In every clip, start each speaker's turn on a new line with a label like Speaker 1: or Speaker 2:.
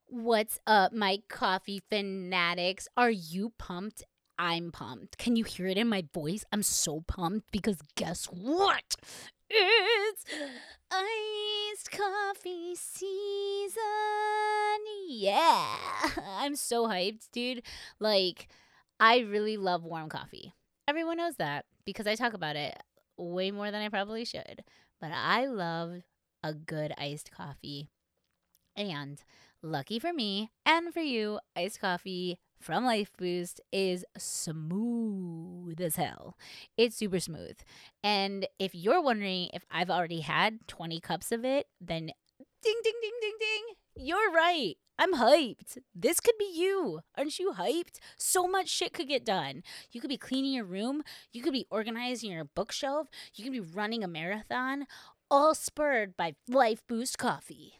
Speaker 1: What's up, my coffee fanatics? Are you pumped? I'm pumped. Can you hear it in my voice? I'm so pumped because guess what? It's iced coffee season. Yeah. I'm so hyped, dude. Like, I really love warm coffee. Everyone knows that because I talk about it way more than I probably should. But I love a good iced coffee. And lucky for me and for you, iced coffee from Life Boost is smooth as hell. It's super smooth. And if you're wondering if I've already had 20 cups of it, then ding, ding, ding, ding, ding. You're right. I'm hyped. This could be you. Aren't you hyped? So much shit could get done. You could be cleaning your room. You could be organizing your bookshelf. You could be running a marathon, all spurred by Life Boost coffee.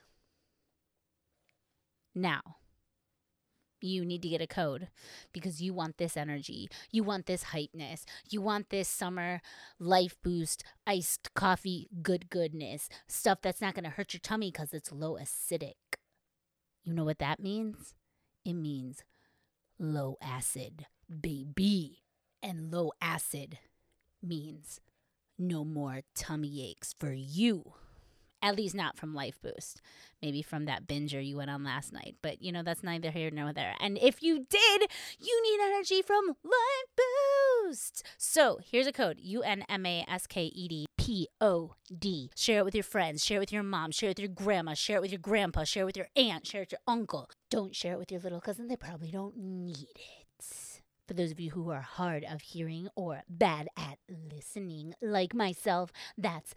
Speaker 1: Now, you need to get a code because you want this energy. You want this hypeness. You want this summer Life Boost iced coffee goodness. Stuff that's not going to hurt your tummy because it's low acidic. You know what that means? It means low acid, baby. And low acid means no more tummy aches for you. At least not from Life Boost. Maybe from that binger you went on last night. But, that's neither here nor there. And if you did, you need energy from Life Boost. So here's a code. UNMASKEDPOD. Share it with your friends. Share it with your mom. Share it with your grandma. Share it with your grandpa. Share it with your aunt. Share it with your uncle. Don't share it with your little cousin. They probably don't need it. For those of you who are hard of hearing or bad at listening, like myself, that's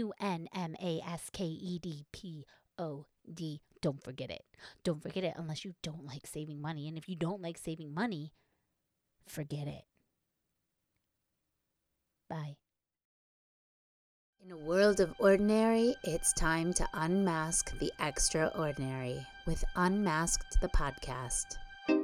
Speaker 1: UNMASKEDPOD. Don't forget it. Don't forget it unless you don't like saving money. And if you don't like saving money, forget it. Bye. In a world of ordinary, it's time to unmask the extraordinary with Unmasked the Podcast.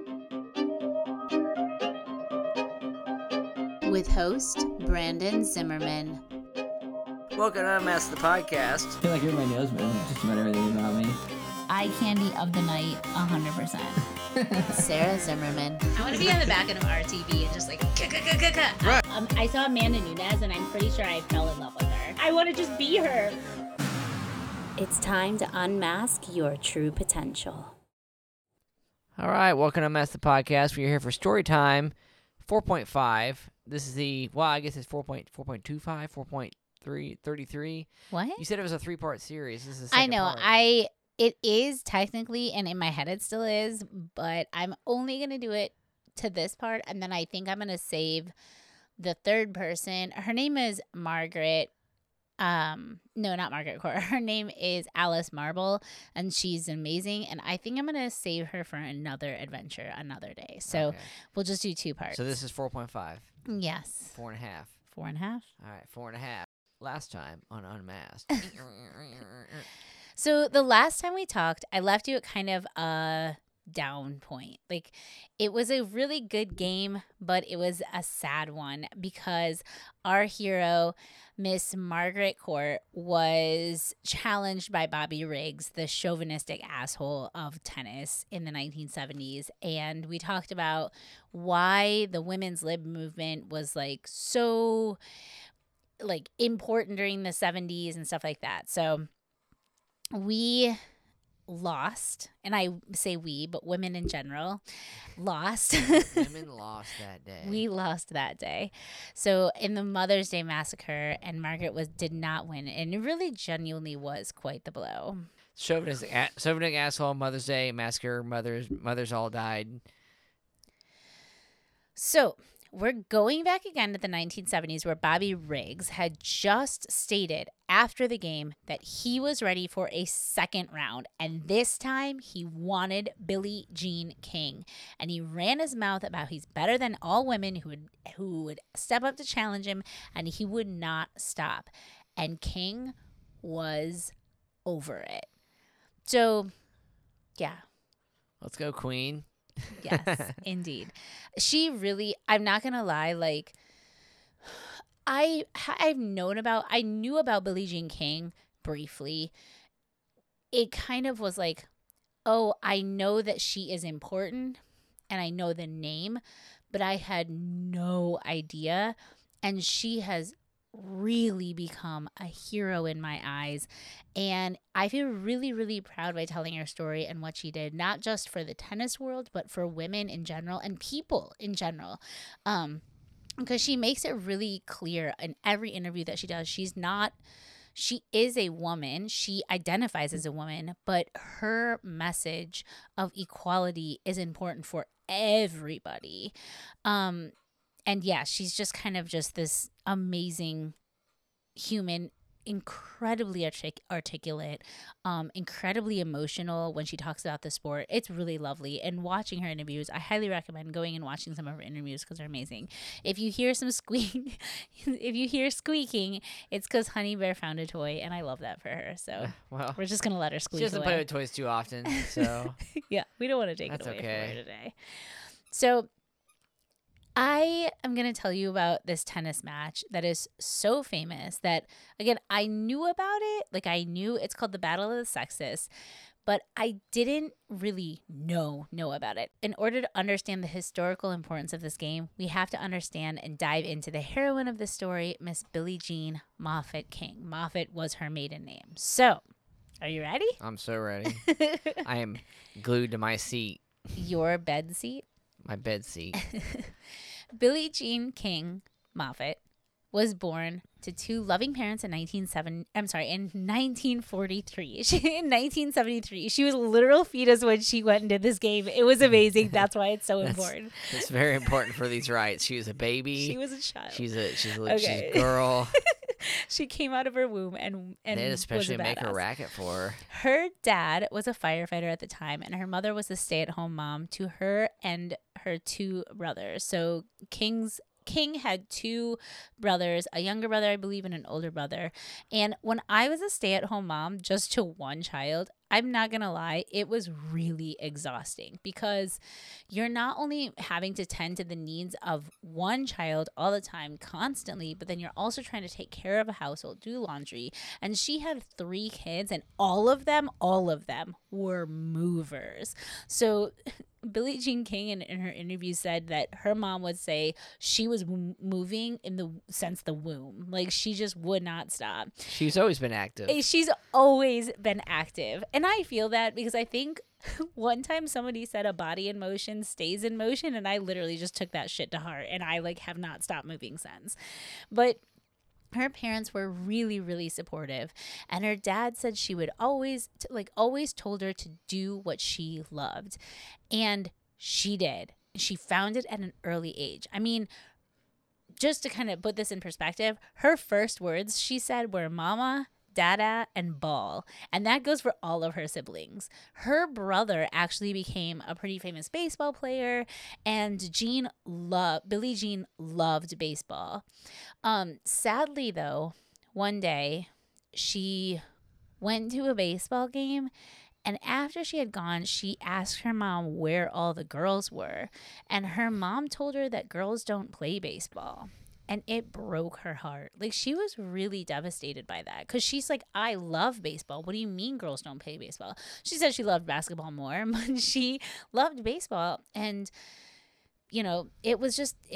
Speaker 1: With host Brandon Zimmerman.
Speaker 2: Welcome to Unmask the Podcast.
Speaker 3: I feel like you're my husband, just about everything about me.
Speaker 1: Eye candy of the night, 100%. Sarah Zimmerman. I want to be on the back end of RTV and just like, right. I saw Amanda Nunes and I'm pretty sure I fell in love with her. I want to just be her. It's time to unmask your true potential.
Speaker 2: All right, welcome to Unmask the Podcast. We're here for story time 4.5. This is I guess it's 4.25, 4.33.
Speaker 1: What?
Speaker 2: You said it was a 3-part series. This is the
Speaker 1: I
Speaker 2: second
Speaker 1: know.
Speaker 2: part.
Speaker 1: It is technically, and in my head it still is, but I'm only going to do it to this part, and then I think I'm going to save the third person. Her name is Margaret. No, not Margaret Court. Her name is Alice Marble, and she's amazing, and I think I'm going to save her for another adventure another day. So
Speaker 2: Okay.
Speaker 1: We'll just do 2 parts.
Speaker 2: So this is 4.5.
Speaker 1: Yes.
Speaker 2: 4.5.
Speaker 1: 4.5?
Speaker 2: All right, 4.5. Last time on Unmasked.
Speaker 1: So the last time we talked, I left you at kind of a down point. Like, it was a really good game, but it was a sad one because our hero, Miss Margaret Court, was challenged by Bobby Riggs, the chauvinistic asshole of tennis in the 1970s. And we talked about why the women's lib movement was so important during the 70s and stuff like that. So we lost, and I say we, but women in general lost.
Speaker 2: Women lost that day.
Speaker 1: We lost that day. So in the Mother's Day massacre, and Margaret did not win, and it really genuinely was quite the blow.
Speaker 2: Chauvinistic asshole, Mother's Day massacre, mothers all died.
Speaker 1: So we're going back again to the 1970s where Bobby Riggs had just stated after the game that he was ready for a second round. And this time he wanted Billie Jean King. And he ran his mouth about he's better than all women who would step up to challenge him, and he would not stop. And King was over it. So, yeah.
Speaker 2: Let's go, Queen.
Speaker 1: Yes, indeed. She really, I'm not going to lie, I knew about Billie Jean King briefly. It kind of was oh, I know that she is important and I know the name, but I had no idea. And she has really become a hero in my eyes. And I feel really, really proud by telling her story and what she did, not just for the tennis world, but for women in general and people in general. Because she makes it really clear in every interview that she does, she is a woman. She identifies as a woman, but her message of equality is important for everybody. And yeah, she's just kind of just this amazing human, incredibly articulate, incredibly emotional when she talks about the sport. It's really lovely. And watching her interviews, I highly recommend going and watching some of her interviews because they're amazing. If you hear some squeaking, it's because Honey Bear found a toy, and I love that for her. So
Speaker 2: Well,
Speaker 1: we're just gonna let her
Speaker 2: she
Speaker 1: squeak
Speaker 2: doesn't
Speaker 1: away.
Speaker 2: play with toys too often, so
Speaker 1: Yeah, we don't want to take
Speaker 2: That's
Speaker 1: it away
Speaker 2: okay.
Speaker 1: from her today. So I am going to tell you about this tennis match that is so famous that, again, I knew about it. Like, I knew it's called the Battle of the Sexes, but I didn't really know about it. In order to understand the historical importance of this game, we have to understand and dive into the heroine of the story, Miss Billie Jean Moffett King. Moffett was her maiden name. So, are you ready?
Speaker 2: I'm so ready. I am glued to my seat,
Speaker 1: Your bed seat.
Speaker 2: my bed seat.
Speaker 1: Billie Jean King Moffett was born to two loving parents in 1943. In 1973. She was a literal fetus when she went and did this game. It was amazing. That's why it's so important.
Speaker 2: It's very important for these rights. She was a baby.
Speaker 1: She was a child.
Speaker 2: She's a
Speaker 1: Okay.
Speaker 2: girl.
Speaker 1: She came out of her womb and
Speaker 2: They'd especially
Speaker 1: was a
Speaker 2: make a
Speaker 1: badass.
Speaker 2: racket for her.
Speaker 1: Her dad was a firefighter at the time, and her mother was a stay-at-home mom to her and her two brothers. So King had two brothers, a younger brother, I believe, and an older brother. And when I was a stay-at-home mom just to one child, I'm not going to lie, it was really exhausting because you're not only having to tend to the needs of one child all the time, constantly, but then you're also trying to take care of a household, do laundry. And she had 3 kids, and all of them were movers. So Billie Jean King in her interview said that her mom would say she was moving in the sense the womb. Like, she just would not stop.
Speaker 2: She's always been active.
Speaker 1: She's always been active. And I feel that because I think one time somebody said a body in motion stays in motion, and I literally just took that shit to heart, and I have not stopped moving since. But her parents were really, really supportive, and her dad said she would always told her to do what she loved, and she did. She found it at an early age. I mean, just to kind of put this in perspective, her first words she said were "mama," "dada," and "ball," and that goes for all of her siblings. Her brother actually became a pretty famous baseball player, and Billie Jean loved baseball. Sadly, though, one day she went to a baseball game, and after she had gone, she asked her mom where all the girls were, and her mom told her that girls don't play baseball. And it broke her heart. Like, she was really devastated by that because she's like, I love baseball. What do you mean girls don't play baseball? She said she loved basketball more, but she loved baseball. And, you know, that was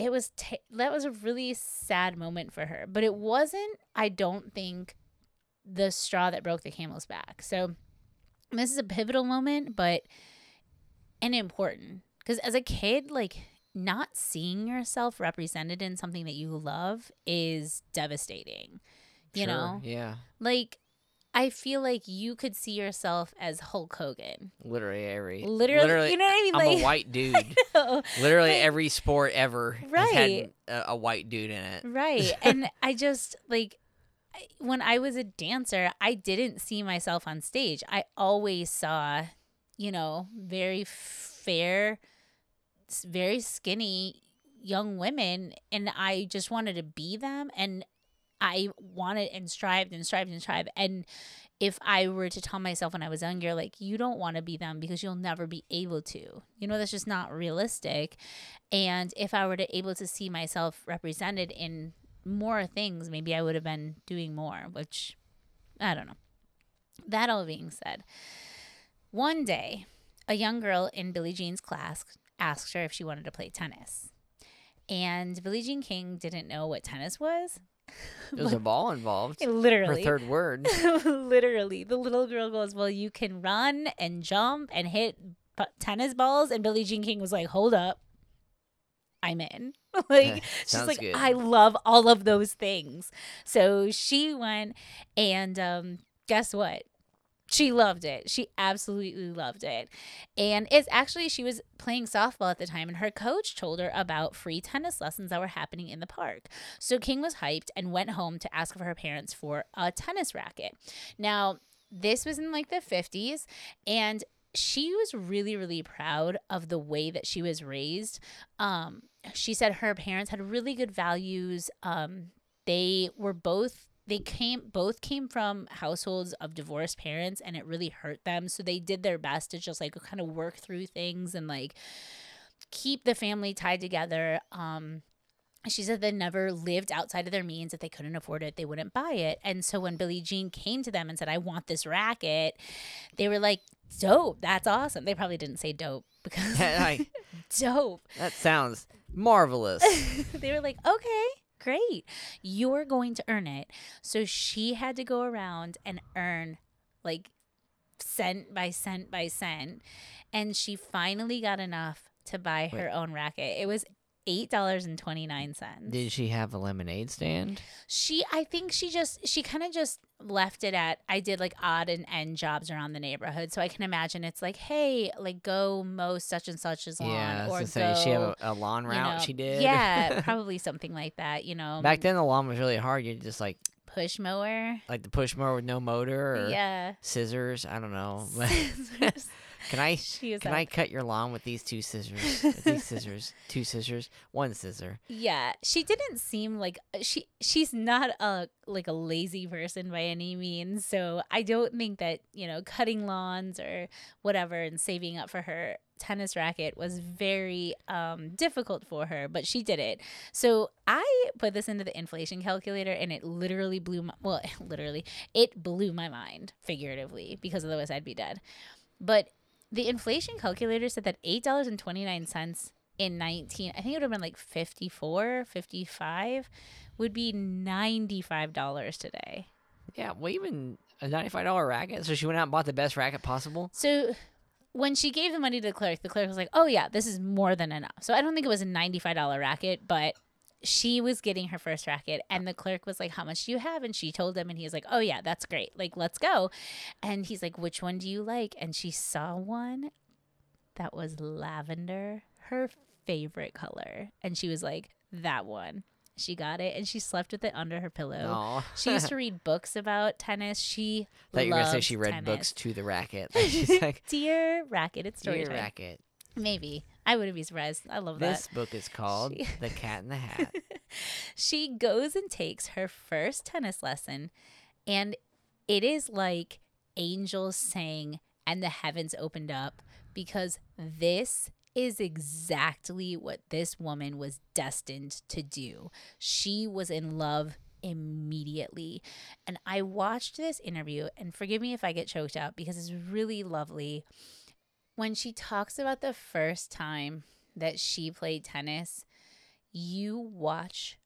Speaker 1: a really sad moment for her. But it wasn't, I don't think, the straw that broke the camel's back. So this is a pivotal moment, and important. Because as a kid, not seeing yourself represented in something that you love is devastating. You know?
Speaker 2: Yeah.
Speaker 1: I feel like you could see yourself as Hulk Hogan.
Speaker 2: Literally,
Speaker 1: You know what I mean?
Speaker 2: I'm a white dude. Literally every sport ever has had a white dude in it.
Speaker 1: Right. And I just, when I was a dancer, I didn't see myself on stage. I always saw, very fair, very skinny young women, and I just wanted to be them, and I wanted and strived. And if I were to tell myself when I was younger, you don't want to be them because you'll never be able to, that's just not realistic. And if I were to able to see myself represented in more things, maybe I would have been doing more, which I don't know. That all being said, one day a young girl in Billie Jean's class asked her if she wanted to play tennis. And Billie Jean King didn't know what tennis was.
Speaker 2: There's a ball involved.
Speaker 1: Literally.
Speaker 2: Her third word.
Speaker 1: Literally. The little girl goes, well, you can run and jump and hit tennis balls. And Billie Jean King was like, hold up. I'm in. Like, she's
Speaker 2: Sounds
Speaker 1: like,
Speaker 2: good.
Speaker 1: I love all of those things. So she went and guess what? She loved it. She absolutely loved it. And it's actually, she was playing softball at the time, and her coach told her about free tennis lessons that were happening in the park. So King was hyped and went home to ask for her parents for a tennis racket. Now, this was in like the 50s, and she was really, really proud of the way that she was raised. She said her parents had really good values. They both came from households of divorced parents, and it really hurt them. So they did their best to just like kind of work through things and like keep the family tied together. She said they never lived outside of their means. If they couldn't afford it, they wouldn't buy it. And so when Billie Jean came to them and said, I want this racket, they were like, dope. That's awesome. They probably didn't say dope because
Speaker 2: Like,
Speaker 1: dope.
Speaker 2: that sounds marvelous.
Speaker 1: They were like, okay, great. You're going to earn it. So she had to go around and earn like cent by cent by cent. And she finally got enough to buy her own racket. It was $8.29.
Speaker 2: Did she have a lemonade stand?
Speaker 1: I think she kind of just left it at, I did like odd and end jobs around the neighborhood. So I can imagine it's like, hey, like go mow such and such's lawn.
Speaker 2: Yeah,
Speaker 1: or
Speaker 2: to
Speaker 1: go,
Speaker 2: say she had a lawn route she did.
Speaker 1: Yeah, probably something like that,
Speaker 2: Back then the lawn was really hard. You just like
Speaker 1: push mower.
Speaker 2: the push mower with no motor or
Speaker 1: Yeah.
Speaker 2: scissors. I don't know.
Speaker 1: Scissors.
Speaker 2: Can I
Speaker 1: She is
Speaker 2: can
Speaker 1: up.
Speaker 2: I cut your lawn with these two scissors? With these scissors, two scissors, one scissor.
Speaker 1: Yeah, she didn't seem like she's not a lazy person by any means. So I don't think that, cutting lawns or whatever and saving up for her tennis racket was very difficult for her, but she did it. So I put this into the inflation calculator, and it literally it blew my mind, figuratively, because otherwise I'd be dead. But the inflation calculator said that $8.29 in I think it would have been like 54, 55 would be $95 today.
Speaker 2: Yeah, well, even a $95 racket. So she went out and bought the best racket possible.
Speaker 1: So when she gave the money to the clerk was like, oh yeah, this is more than enough. So I don't think it was a $95 racket, but she was getting her first racket, and the clerk was like, how much do you have? And she told him, and he was like, oh yeah, that's great. Like, let's go. And he's like, which one do you like? And she saw one that was lavender, her favorite color. And she was like, that one. She got it, and she slept with it under her pillow.
Speaker 2: Aw.
Speaker 1: She used to read books about tennis. She
Speaker 2: Thought you were gonna say
Speaker 1: loved
Speaker 2: she read
Speaker 1: tennis.
Speaker 2: books to the racket. Like, she's like,
Speaker 1: Dear racket, it's story
Speaker 2: dear
Speaker 1: time.
Speaker 2: racket.
Speaker 1: Maybe. I wouldn't be surprised. I love
Speaker 2: This
Speaker 1: that.
Speaker 2: book is called The Cat in the Hat.
Speaker 1: She goes and takes her first tennis lesson, and it is like angels sang and the heavens opened up, because this is exactly what this woman was destined to do. She was in love immediately. And I watched this interview, and forgive me if I get choked up because it's really lovely. When she talks about the first time that she played tennis, you watch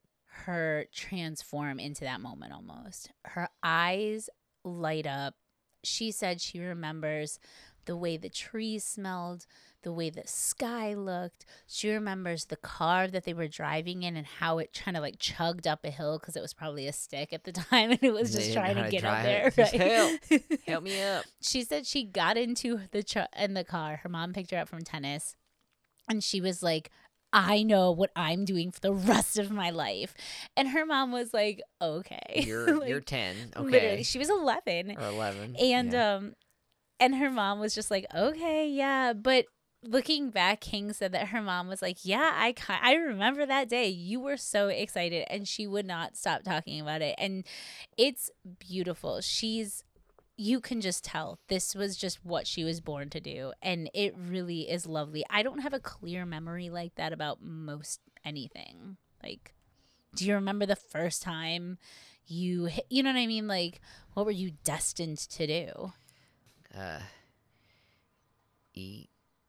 Speaker 1: her transform into that moment almost. Her eyes light up. She said she remembers the way the trees smelled, the way the sky looked. She remembers the car that they were driving in and how it kind of like chugged up a hill, because it was probably a stick at the time and it was
Speaker 2: They
Speaker 1: just
Speaker 2: didn't know
Speaker 1: trying
Speaker 2: how
Speaker 1: to
Speaker 2: to
Speaker 1: get up
Speaker 2: drive
Speaker 1: there.
Speaker 2: it. Just
Speaker 1: Right?
Speaker 2: Help me up.
Speaker 1: She said she got into the car. Her mom picked her up from tennis, and she was like, I know what I'm doing for the rest of my life. And her mom was like, okay.
Speaker 2: You're
Speaker 1: Like,
Speaker 2: you're 10. Okay.
Speaker 1: Literally, she was 11.
Speaker 2: Or 11.
Speaker 1: And
Speaker 2: yeah.
Speaker 1: and her mom was just like, okay, yeah. But looking back, King said that her mom was like, yeah, I remember that day. You were so excited, and she would not stop talking about it. And it's beautiful. You can just tell this was just what she was born to do. And it really is lovely. I don't have a clear memory like that about most anything. Like, do you remember the first time you know what I mean? Like, what were you destined to do?
Speaker 2: eat.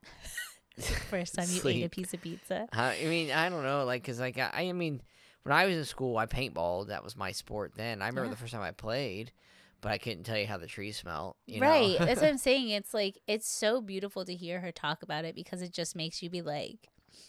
Speaker 1: First time you ate a
Speaker 2: Sleep.
Speaker 1: piece of pizza.
Speaker 2: I mean, I don't know, like, cause like I mean, when I was in school, I paintballed. That was my sport then. I remember
Speaker 1: Yeah.
Speaker 2: the first time I played, but I couldn't tell you how the trees smell. You
Speaker 1: Right.
Speaker 2: know?
Speaker 1: That's what I'm saying. It's like, it's so beautiful to hear her talk about it because it just makes you be like,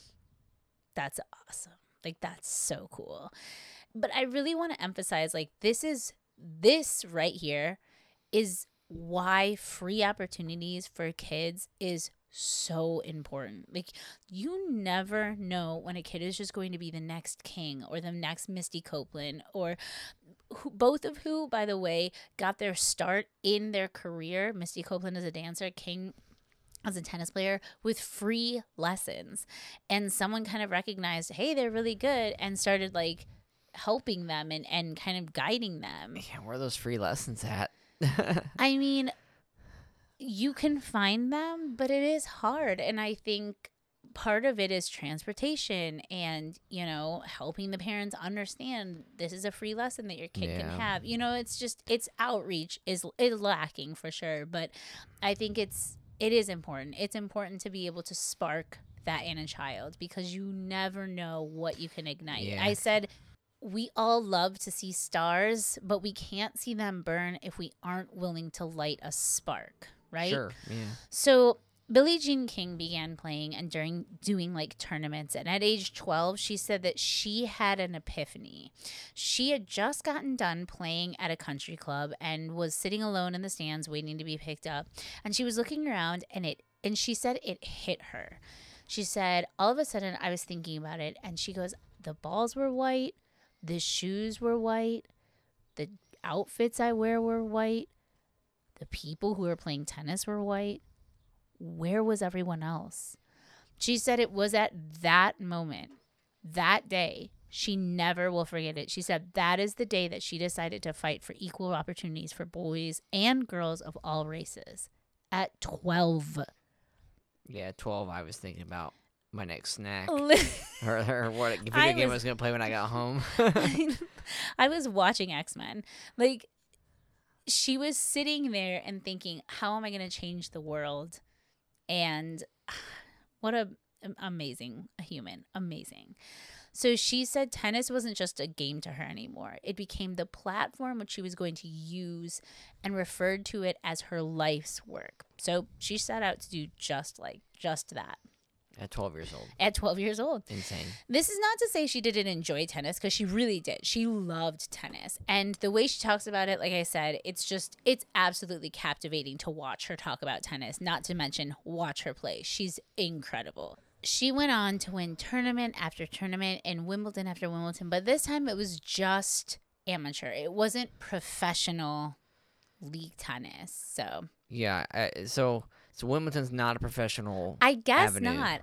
Speaker 1: that's awesome. Like, that's so cool. But I really want to emphasize, like, this right here is why free opportunities for kids is so important. Like, you never know when a kid is just going to be the next King or the next Misty Copeland, or both of who, by the way, got their start in their career. Misty Copeland as a dancer, King as a tennis player, with free lessons. And someone kind of recognized, hey, they're really good, and started like helping them and kind of guiding them.
Speaker 2: Yeah, where are those free lessons at?
Speaker 1: I mean, you can find them, but it is hard. And I think part of it is transportation and, you know, helping the parents understand this is a free lesson that your kid can
Speaker 2: Yeah.
Speaker 1: have. You know, it's just, it's outreach is lacking for sure. But I think it is important. It's important to be able to spark that in a child because you never know what you can ignite.
Speaker 2: Yeah.
Speaker 1: I said, we all love to see stars, but we can't see them burn if we aren't willing to light a spark, right?
Speaker 2: Sure. Yeah.
Speaker 1: So Billie Jean King began playing and doing like tournaments. And at age 12, she said that she had an epiphany. She had just gotten done playing at a country club and was sitting alone in the stands waiting to be picked up. And she was looking around and she said it hit her. She said, all of a sudden I was thinking about it. And she goes, the balls were white. The shoes were white. The outfits I wear were white. The people who were playing tennis were white. Where was everyone else? She said it was at that moment, that day, she never will forget it. She said that is the day that she decided to fight for equal opportunities for boys and girls of all races. At 12.
Speaker 2: Yeah, 12. I was thinking about my next snack
Speaker 1: Li-
Speaker 2: or what video
Speaker 1: I
Speaker 2: game I
Speaker 1: was-
Speaker 2: was gonna play when I got home.
Speaker 1: I was watching X-Men. Like, she was sitting there and thinking, how am I going to change the world? And what a amazing human. Amazing. So she said tennis wasn't just a game to her anymore. It became the platform which she was going to use and referred to it as her life's work. So she set out to do just that
Speaker 2: At 12 years old.
Speaker 1: at 12 years old.
Speaker 2: Insane.
Speaker 1: This is not to say she didn't enjoy tennis, because she really did. She loved tennis. And the way she talks about it, like I said, it's absolutely captivating to watch her talk about tennis, not to mention watch her play. She's incredible. She went on to win tournament after tournament and Wimbledon after Wimbledon, but this time it was just amateur. It wasn't professional league tennis. So
Speaker 2: Yeah. So Wimbledon's not a professional.
Speaker 1: I guess
Speaker 2: avenue.
Speaker 1: not.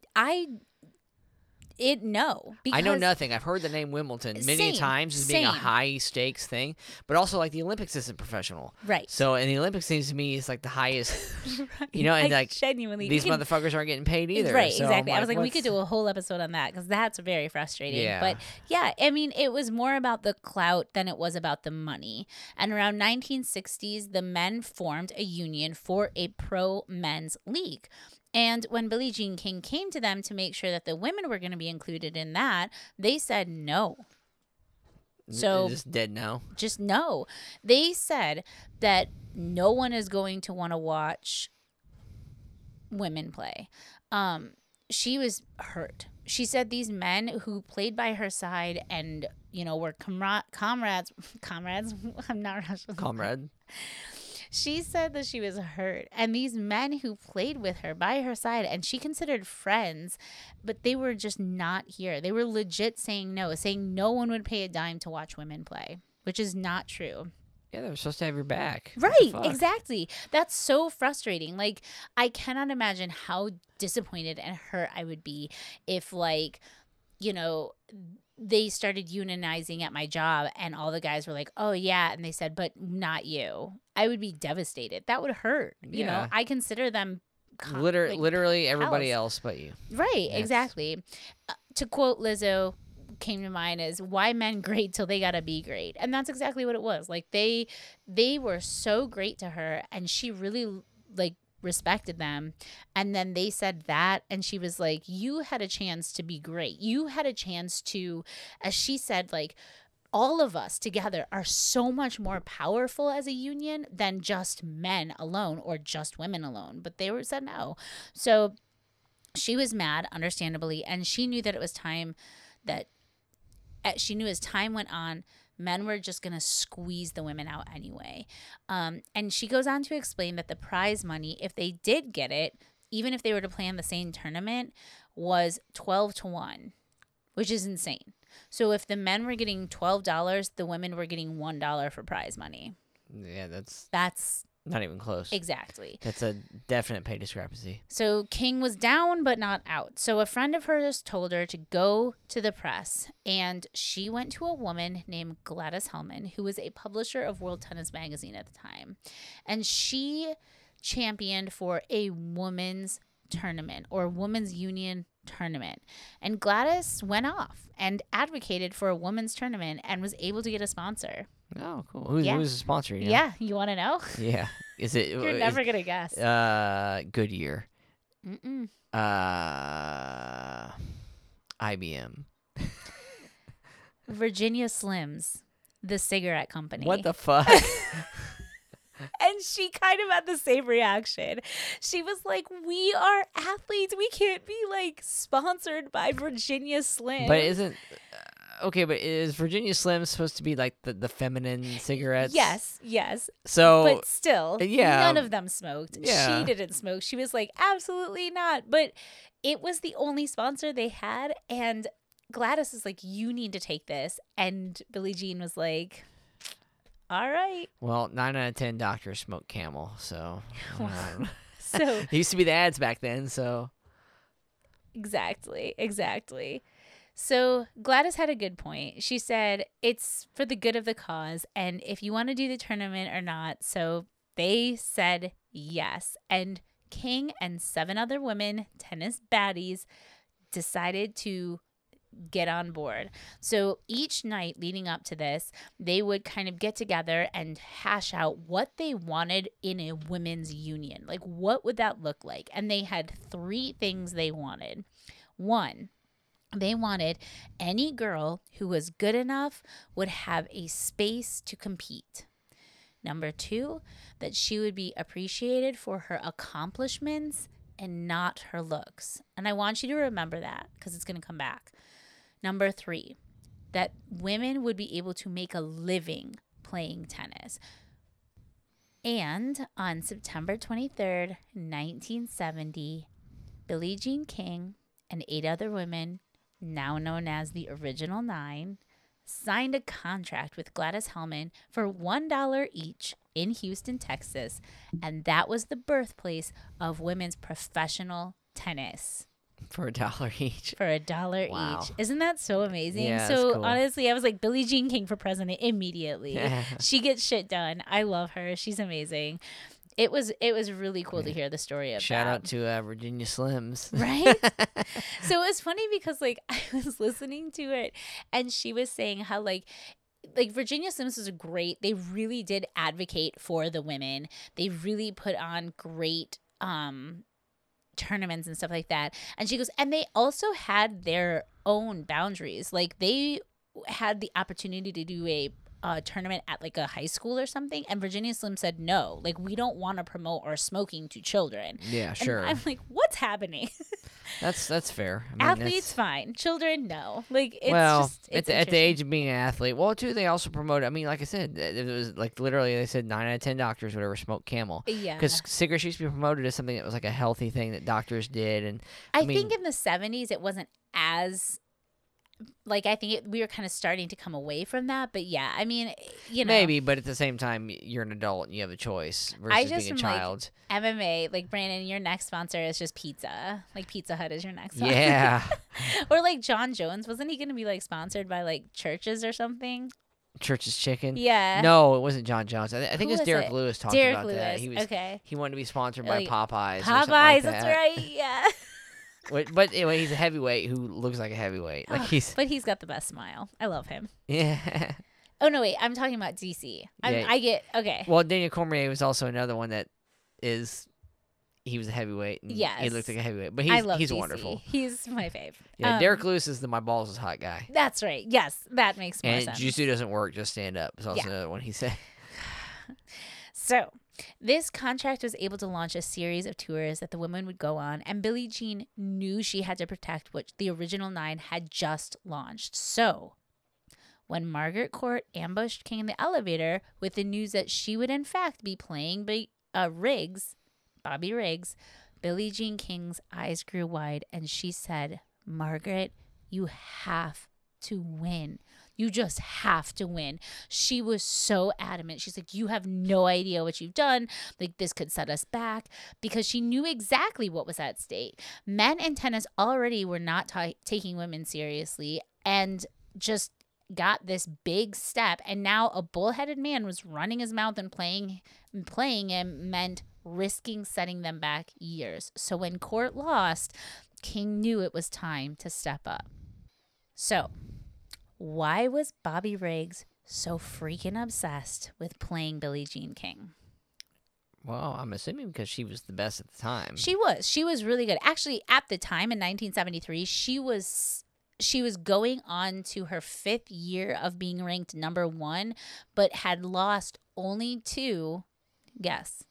Speaker 1: No.
Speaker 2: I know
Speaker 1: because-
Speaker 2: nothing. I've heard the name Wimbledon many
Speaker 1: Same,
Speaker 2: times as being a
Speaker 1: same.
Speaker 2: high stakes thing, but also like the Olympics isn't professional.
Speaker 1: Right.
Speaker 2: So, and the Olympics seems to me is like the highest, you know, and like
Speaker 1: genuinely
Speaker 2: these
Speaker 1: we can-
Speaker 2: motherfuckers aren't getting paid either.
Speaker 1: Right,
Speaker 2: So
Speaker 1: exactly.
Speaker 2: I'm
Speaker 1: I was like, we could
Speaker 2: what's-
Speaker 1: do a whole episode on that because that's very frustrating.
Speaker 2: Yeah.
Speaker 1: But yeah, I mean, it was more about the clout than it was about the money. And around 1960s, the men formed a union for a pro men's league. And when Billie Jean King came to them to make sure that the women were going to be included in that, they said no. So
Speaker 2: just dead now.
Speaker 1: just no. They said that no one is going to want to watch women play. She was hurt. She said these men who played by her side and, you know, were comrades. I'm not Russian.
Speaker 2: Comrade.
Speaker 1: She said that she was hurt. And these men who played with her by her side and she considered friends, but they were just not here. They were legit saying no, saying no one would pay a dime to watch women play, which is not true.
Speaker 2: Yeah, they're supposed to have your back. What the
Speaker 1: Right,
Speaker 2: fuck?
Speaker 1: exactly. That's so frustrating. Like, I cannot imagine how disappointed and hurt I would be if, like, you know, they started unionizing at my job and all the guys were like, oh, yeah. And they said, but not you. I would be devastated. That would hurt. You know,
Speaker 2: Yeah.
Speaker 1: I consider them
Speaker 2: Literally everybody
Speaker 1: pals.
Speaker 2: else but you.
Speaker 1: Right,
Speaker 2: Yes.
Speaker 1: exactly. To quote Lizzo, came to mind is why men great till they gotta be great, and that's exactly what it was. Like they were so great to her, and she really like respected them. And then they said that, and she was like, you had a chance to be great. You had a chance to, as she said, like, all of us together are so much more powerful as a union than just men alone or just women alone. But they were said no. So she was mad, understandably, and she knew that it was time that she knew as time went on, men were just going to squeeze the women out anyway. And she goes on to explain that the prize money, if they did get it, even if they were to play in the same tournament, was 12-1, which is insane. So if the men were getting $12, the women were getting $1 for prize money.
Speaker 2: Yeah, that's not even close.
Speaker 1: Exactly.
Speaker 2: That's a definite pay discrepancy.
Speaker 1: So King was down but not out. So a friend of hers told her to go to the press, and she went to a woman named Gladys Hellman, who was a publisher of World Tennis Magazine at the time. And she championed for a women's tournament or women's union tournament. And Gladys went off and advocated for a women's tournament and was able to get a sponsor.
Speaker 2: Oh, cool. Who's the sponsor? You know?
Speaker 1: Yeah, you want to know?
Speaker 2: Yeah. Is it?
Speaker 1: You're never going to guess.
Speaker 2: Goodyear.
Speaker 1: Mm-mm.
Speaker 2: IBM.
Speaker 1: Virginia Slims, the cigarette company.
Speaker 2: What the fuck?
Speaker 1: And she kind of had the same reaction. She was like, we are athletes. We can't be like sponsored by Virginia Slim.
Speaker 2: But isn't... Okay, but is Virginia Slim supposed to be like the feminine cigarettes?
Speaker 1: Yes.
Speaker 2: So...
Speaker 1: But still, none of them smoked.
Speaker 2: Yeah.
Speaker 1: She didn't smoke. She was like, absolutely not. But it was the only sponsor they had. And Gladys is like, you need to take this. And Billie Jean was like... All right.
Speaker 2: Well, 9 out of 10 doctors smoke Camel, so...
Speaker 1: So
Speaker 2: it used to be the ads back then, so...
Speaker 1: Exactly. So Gladys had a good point. She said, it's for the good of the cause, and if you want to do the tournament or not. So they said yes. And King and 7 other women, tennis baddies, decided to get on board. So each night leading up to this, they would kind of get together and hash out what they wanted in a women's union. Like, what would that look like? And they had 3 things they wanted. 1, they wanted any girl who was good enough would have a space to compete. Number 2, that she would be appreciated for her accomplishments and not her looks. And I want you to remember that because it's going to come back. Number 3, that women would be able to make a living playing tennis. And on September 23rd, 1970, Billie Jean King and 8 other women, now known as the Original 9, signed a contract with Gladys Hellman for $1 each in Houston, Texas. And that was the birthplace of women's professional tennis.
Speaker 2: For $1 each.
Speaker 1: For $1
Speaker 2: Wow.
Speaker 1: each. Isn't that so amazing?
Speaker 2: Yeah,
Speaker 1: so
Speaker 2: that's cool.
Speaker 1: honestly, I was like, Billie Jean King for president immediately.
Speaker 2: Yeah.
Speaker 1: She gets shit done. I love her. She's amazing. It was really cool to hear the story of
Speaker 2: Shout
Speaker 1: that.
Speaker 2: out to Virginia Slims.
Speaker 1: Right? So it was funny because like I was listening to it and she was saying how like Virginia Slims was great. They really did advocate for the women. They really put on great tournaments and stuff like that. And she goes, and they also had their own boundaries. Like they had the opportunity to do a tournament at like a high school or something, and Virginia Slim said no, like we don't want to promote or smoking to children.
Speaker 2: Yeah, sure.
Speaker 1: And I'm like, what's happening?
Speaker 2: That's fair. I mean,
Speaker 1: Athletes fine, children no. Like it's just
Speaker 2: at the age of being an athlete. Well, too, they also promote. I mean, like I said, it was like literally they said 9 out of 10 doctors whatever smoke Camel.
Speaker 1: Yeah,
Speaker 2: because cigarettes used to be promoted as something that was like a healthy thing that doctors did, and
Speaker 1: I
Speaker 2: mean,
Speaker 1: think in the 70s it wasn't as like I think we were kind of starting to come away from that, but yeah, I mean, you know,
Speaker 2: maybe, but at the same time, you're an adult and you have a choice versus being a child.
Speaker 1: Like, MMA, like Brandon, your next sponsor is just pizza. Like Pizza Hut is your next sponsor.
Speaker 2: Yeah.
Speaker 1: Or like John Jones, wasn't he going to be like sponsored by like churches or something?
Speaker 2: Church's Chicken.
Speaker 1: Yeah.
Speaker 2: No, it wasn't John Jones. I think
Speaker 1: Who
Speaker 2: it was
Speaker 1: was
Speaker 2: Derek
Speaker 1: it?
Speaker 2: Lewis talked
Speaker 1: Derek
Speaker 2: about
Speaker 1: Lewis.
Speaker 2: that. He was
Speaker 1: okay.
Speaker 2: He wanted to be sponsored by
Speaker 1: Like,
Speaker 2: Popeyes. Or
Speaker 1: Popeyes,
Speaker 2: something like
Speaker 1: that's
Speaker 2: that.
Speaker 1: right. Yeah.
Speaker 2: But anyway, he's a heavyweight who looks like a heavyweight. Like
Speaker 1: But he's got the best smile. I love him.
Speaker 2: Yeah.
Speaker 1: Oh no, wait, I'm talking about DC.
Speaker 2: Yeah.
Speaker 1: I get okay.
Speaker 2: Well, Daniel Cormier was also another one that is he was a heavyweight. And
Speaker 1: Yes.
Speaker 2: he looked like a heavyweight, but
Speaker 1: I love
Speaker 2: he's
Speaker 1: DC.
Speaker 2: wonderful.
Speaker 1: He's my fave.
Speaker 2: Yeah, Derek Lewis is the my balls is hot guy.
Speaker 1: That's right. Yes, that makes more
Speaker 2: And
Speaker 1: sense.
Speaker 2: jiu-jitsu doesn't work, just stand up. It's also
Speaker 1: Yeah.
Speaker 2: another one he said.
Speaker 1: So, this contract was able to launch a series of tours that the women would go on, and Billie Jean knew she had to protect what the original 9 had just launched. So, when Margaret Court ambushed King in the elevator with the news that she would in fact be playing Bobby Riggs, Billie Jean King's eyes grew wide and she said, "Margaret, you have to win. You just have to win." She was so adamant. She's like, "You have no idea what you've done. Like, this could set us back," because she knew exactly what was at stake. Men in tennis already were not taking women seriously and just got this big step. And now a bullheaded man was running his mouth and playing him meant risking setting them back years. So when Court lost, King knew it was time to step up. So, why was Bobby Riggs so freaking obsessed with playing Billie Jean King?
Speaker 2: Well, I'm assuming because she was the best at the time.
Speaker 1: She was really good. Actually, at the time in 1973, she was going on to her 5th year of being ranked number 1, but had lost only to, guess.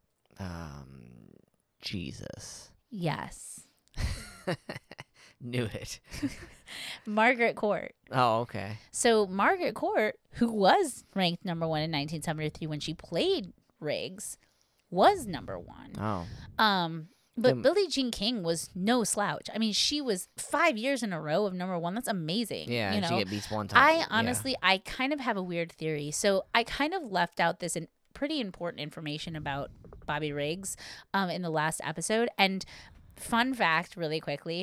Speaker 2: Jesus.
Speaker 1: Yes.
Speaker 2: Knew it.
Speaker 1: Margaret Court.
Speaker 2: Oh, okay.
Speaker 1: So Margaret Court, who was ranked number 1 in 1973 when she played Riggs, was number 1.
Speaker 2: Oh.
Speaker 1: But Billie Jean King was no slouch. I mean, she was 5 years in a row of number 1. That's amazing.
Speaker 2: Yeah,
Speaker 1: you know?
Speaker 2: she get beats one time.
Speaker 1: I honestly, I kind of have a weird theory. So I kind of left out this pretty important information about Bobby Riggs in the last episode. And fun fact, really quickly,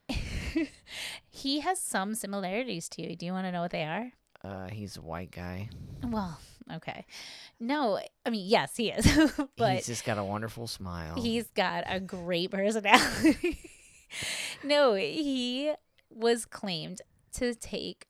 Speaker 1: he has some similarities to you. Do you want to know what they are?
Speaker 2: He's a white guy.
Speaker 1: Well, okay. No, I mean, yes, he is. But
Speaker 2: he's just got a wonderful smile.
Speaker 1: he's got a great personality. No, he was claimed to take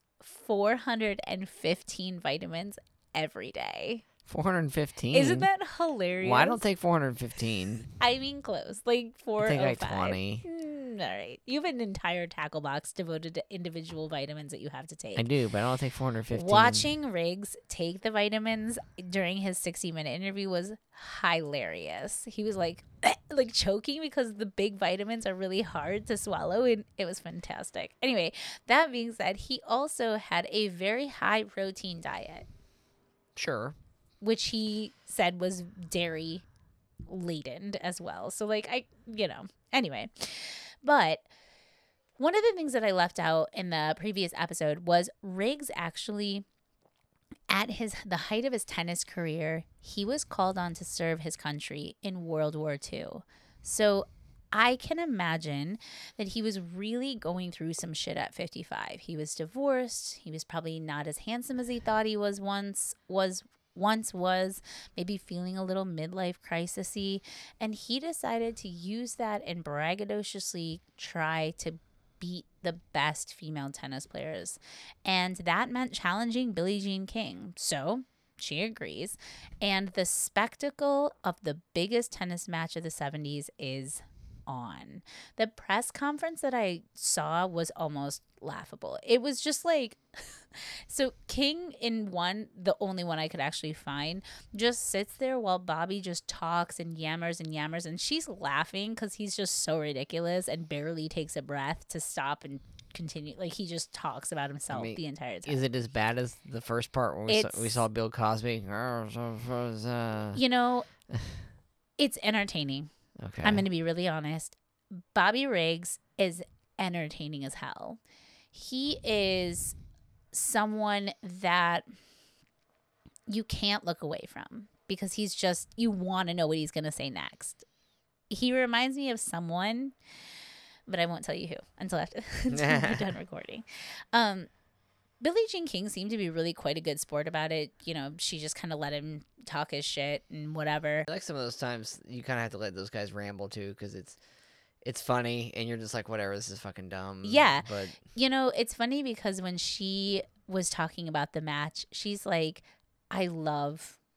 Speaker 1: 415 vitamins every day.
Speaker 2: 415.
Speaker 1: Isn't that hilarious?
Speaker 2: Well, I don't take 415.
Speaker 1: I mean, close. Like 405.
Speaker 2: I think like 20.
Speaker 1: All right. You have an entire tackle box devoted to individual vitamins that you have to take.
Speaker 2: I do, but I don't take 415.
Speaker 1: Watching Riggs take the vitamins during his 60-minute interview was hilarious. He was like choking because the big vitamins are really hard to swallow, and it was fantastic. Anyway, that being said, he also had a very high protein diet,
Speaker 2: Sure.
Speaker 1: which he said was dairy laden as well. So anyway. But one of the things that I left out in the previous episode was Riggs actually, at the height of his tennis career, he was called on to serve his country in World War II. So I can imagine that he was really going through some shit at 55. He was divorced. He was probably not as handsome as he thought he was, maybe feeling a little midlife crisis-y, and he decided to use that and braggadociously try to beat the best female tennis players. And that meant challenging Billie Jean King. So she agrees. And the spectacle of the biggest tennis match of the 70s is on. The press conference that I saw was almost laughable. It was just like, so King the only one I could actually find, just sits there while Bobby just talks and yammers, and she's laughing because he's just so ridiculous and barely takes a breath to stop and continue. Like, he just talks about himself the entire time.
Speaker 2: Is it as bad as the first part when we saw Bill Cosby?
Speaker 1: You know, it's entertaining.
Speaker 2: Okay.
Speaker 1: I'm going to be really honest. Bobby Riggs is entertaining as hell. He is someone that you can't look away from because he's just, you want to know what he's going to say next. He reminds me of someone, but I won't tell you who until after we're done recording. Billie Jean King seemed to be really quite a good sport about it. You know, she just kind of let him talk his shit and whatever.
Speaker 2: I like some of those times you kind of have to let those guys ramble too, because it's funny and you're just like, whatever, this is fucking dumb.
Speaker 1: Yeah.
Speaker 2: But
Speaker 1: you know, it's funny because when she was talking about the match, she's like, I love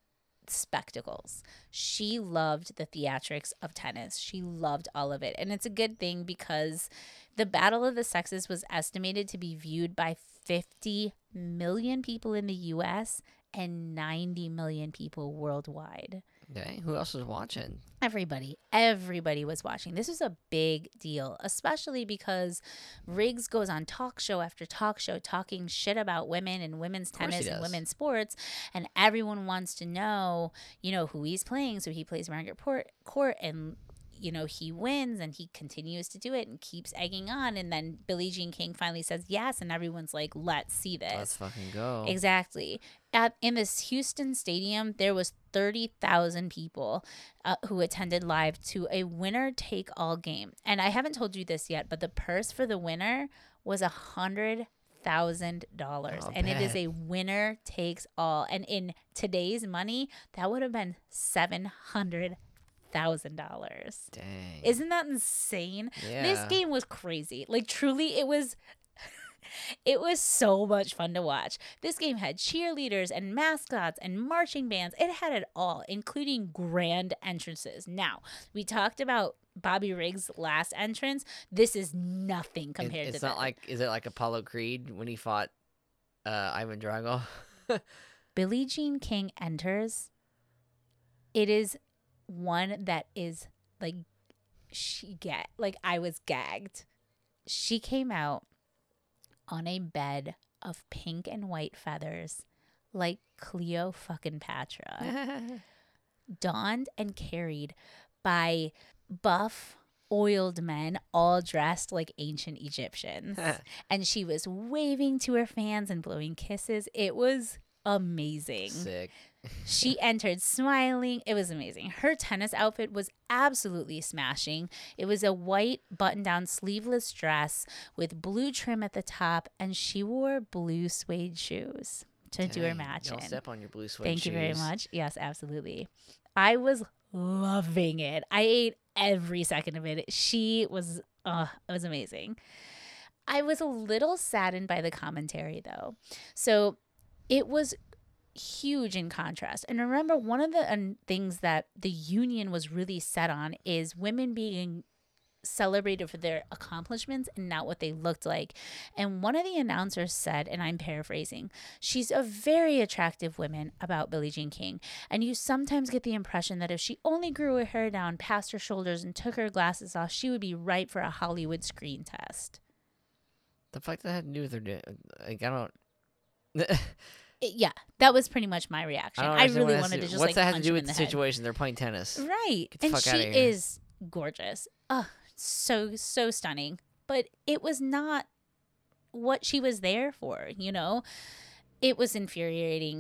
Speaker 1: spectacles. She loved the theatrics of tennis. She loved all of it. And it's a good thing because the Battle of the Sexes was estimated to be viewed by 50 million people in the US and 90 million people worldwide.
Speaker 2: Dang, who else was watching?
Speaker 1: Everybody was watching. This was a big deal, especially because Riggs goes on talk show after talk show talking shit about women and women's tennis and women's sports, and everyone wants to know, who he's playing. So he plays Margaret Court, and he wins, and he continues to do it and keeps egging on. And then Billie Jean King finally says yes, and everyone's like, let's see this.
Speaker 2: Let's fucking go.
Speaker 1: Exactly. In this Houston stadium, there was 30,000 people who attended live to a winner-take-all game. And I haven't told you this yet, but the purse for the winner was $100,000. And it is a winner takes all. And in today's money, that would have been $700,000.
Speaker 2: Dang.
Speaker 1: Isn't that insane?
Speaker 2: Yeah.
Speaker 1: This game was crazy. Like, truly, it was so much fun to watch. This game had cheerleaders and mascots and marching bands. It had it all, including grand entrances. Now, we talked about Bobby Riggs' last entrance. This is nothing compared to that.
Speaker 2: It's not like, is it like Apollo Creed when he fought Ivan Drago?
Speaker 1: Billie Jean King enters. It is one that is like, I was gagged. She came out on a bed of pink and white feathers like Cleo fucking Patra, donned and carried by buff, oiled men all dressed like ancient Egyptians. And she was waving to her fans and blowing kisses. It was amazing.
Speaker 2: Sick.
Speaker 1: She entered smiling. It was amazing. Her tennis outfit was absolutely smashing. It was a white button-down sleeveless dress with blue trim at the top, and she wore blue suede shoes to do her match
Speaker 2: Don't
Speaker 1: in.
Speaker 2: step on your blue suede
Speaker 1: Thank
Speaker 2: shoes.
Speaker 1: you very much. Yes, absolutely. I was loving it. I ate every second of it. It was amazing. I was a little saddened by the commentary, though. So it was huge in contrast. And remember, one of the things that the union was really set on is women being celebrated for their accomplishments and not what they looked like. And one of the announcers said, and I'm paraphrasing, she's a very attractive woman about Billie Jean King. And you sometimes get the impression that if she only grew her hair down past her shoulders and took her glasses off, she would be ripe for a Hollywood screen test.
Speaker 2: The fuck that had to do with her? Like, I don't.
Speaker 1: Yeah, that was pretty much my reaction. I really wanted to just
Speaker 2: what's that have to
Speaker 1: punch
Speaker 2: do
Speaker 1: him
Speaker 2: with
Speaker 1: in
Speaker 2: the
Speaker 1: the head.
Speaker 2: situation? They're playing tennis.
Speaker 1: Right.
Speaker 2: Get the
Speaker 1: And
Speaker 2: fuck
Speaker 1: she
Speaker 2: outta here.
Speaker 1: is gorgeous. So stunning. But it was not what she was there for, It was infuriating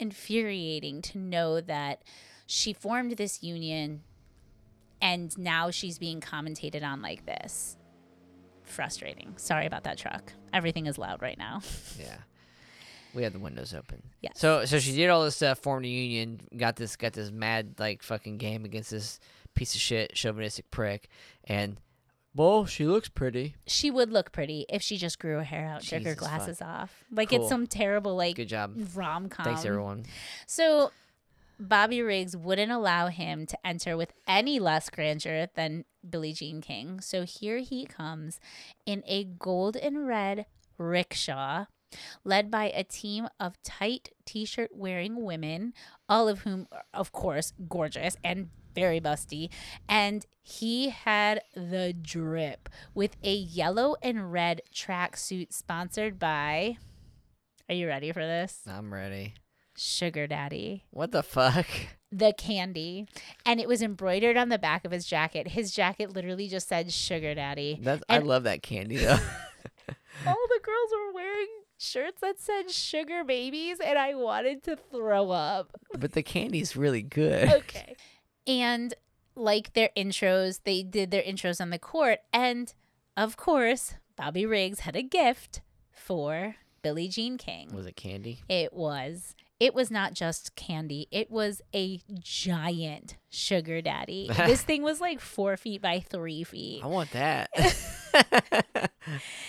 Speaker 1: to know that she formed this union and now she's being commentated on like this. Frustrating. Sorry about that truck. Everything is loud right now.
Speaker 2: Yeah. We had the windows open.
Speaker 1: Yes.
Speaker 2: So she did all this stuff, formed a union, got this mad like fucking game against this piece of shit chauvinistic prick, and well, she looks pretty.
Speaker 1: She would look pretty if she just grew her hair out, took her
Speaker 2: Jesus
Speaker 1: glasses off. Like
Speaker 2: Cool.
Speaker 1: It's some terrible
Speaker 2: Good job.
Speaker 1: rom-com.
Speaker 2: Thanks everyone.
Speaker 1: So Bobby Riggs wouldn't allow him to enter with any less grandeur than Billie Jean King. So here he comes in a gold and red rickshaw, led by a team of tight t-shirt wearing women, all of whom are, of course, gorgeous and very busty. And he had the drip with a yellow and red tracksuit sponsored by, are you ready for this?
Speaker 2: I'm ready.
Speaker 1: Sugar Daddy.
Speaker 2: What the fuck?
Speaker 1: The candy. And it was embroidered on the back of his jacket. His jacket literally just said Sugar Daddy.
Speaker 2: I love that candy though.
Speaker 1: All the girls were wearing shirts that said Sugar Babies, and I wanted to throw up.
Speaker 2: But the candy's really good.
Speaker 1: Okay. And like their intros, they did their intros on the court. And of course, Bobby Riggs had a gift for Billie Jean King.
Speaker 2: Was it candy?
Speaker 1: It was. It was not just candy. It was a giant Sugar Daddy. This thing was like 4 feet by 3 feet.
Speaker 2: I want that.
Speaker 1: But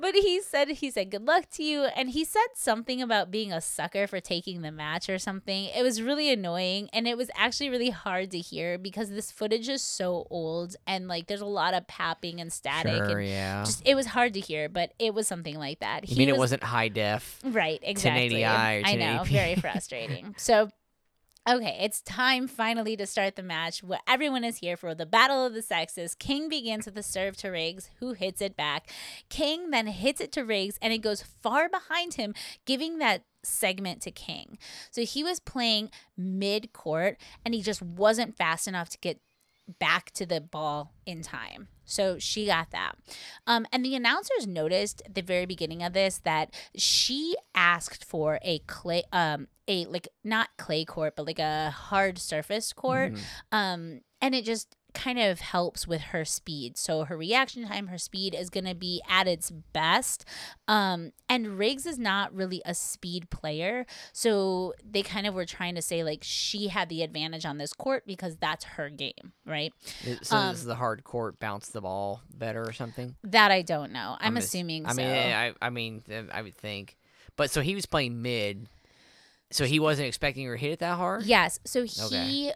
Speaker 1: But he said good luck to you, and he said something about being a sucker for taking the match or something. It was really annoying, and it was actually really hard to hear because this footage is so old, and like there's a lot of papping and static.
Speaker 2: Sure,
Speaker 1: and
Speaker 2: yeah.
Speaker 1: just it was hard to hear, but it was something like that.
Speaker 2: You mean it wasn't high def?
Speaker 1: Right, exactly.
Speaker 2: 1080i or
Speaker 1: I know,
Speaker 2: 1080p.
Speaker 1: very frustrating. So okay, it's time finally to start the match where everyone is here for the battle of the sexes. King begins with a serve to Riggs, who hits it back. King then hits it to Riggs, and it goes far behind him, giving that segment to King. So he was playing mid-court, and he just wasn't fast enough to get back to the ball in time. So she got that. And the announcers noticed at the very beginning of this that she asked for a clay, not clay court, but like a hard surface court. And it just kind of helps with her speed. So her reaction time, her speed is going to be at its best. And Riggs is not really a speed player. So they kind of were trying to say like she had the advantage on this court because that's her game, right?
Speaker 2: So does the hard court bounce the ball better or something?
Speaker 1: That I don't know. I'm assuming so.
Speaker 2: I mean, I would think. But so he was playing mid. So he wasn't expecting her to hit it that hard?
Speaker 1: Yes. So he